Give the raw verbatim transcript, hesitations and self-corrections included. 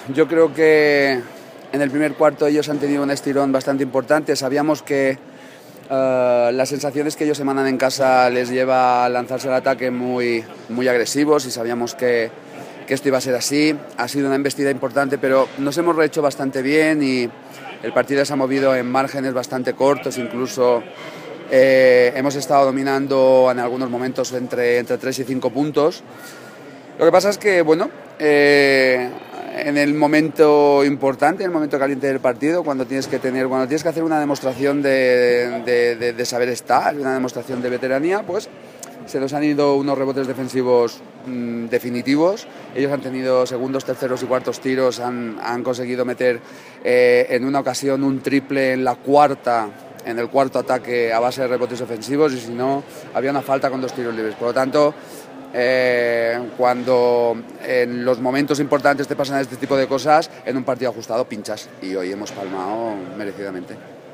yo creo que en el primer cuarto ellos han tenido un estirón bastante importante. Sabíamos que uh, las sensaciones que ellos emanan en casa les lleva a lanzarse al ataque muy, muy agresivos y sabíamos que, que esto iba a ser así. Ha sido una embestida importante, pero nos hemos rehecho bastante bien y el partido se ha movido en márgenes bastante cortos, incluso eh, hemos estado dominando en algunos momentos entre, entre tres y cinco puntos. Lo que pasa es que, bueno, eh, en el momento importante, en el momento caliente del partido, cuando tienes que tener, cuando tienes que hacer una demostración de, de, de, de saber estar, una demostración de veteranía, pues se nos han ido unos rebotes defensivos mmm, definitivos. Ellos han tenido segundos, terceros y cuartos tiros, han, han conseguido meter eh, en una ocasión un triple en la cuarta, en el cuarto ataque a base de rebotes ofensivos, y si no, había una falta con dos tiros libres. Por lo tanto, Eh, cuando en los momentos importantes te pasan este tipo de cosas, en un partido ajustado pinchas, y hoy hemos palmado merecidamente.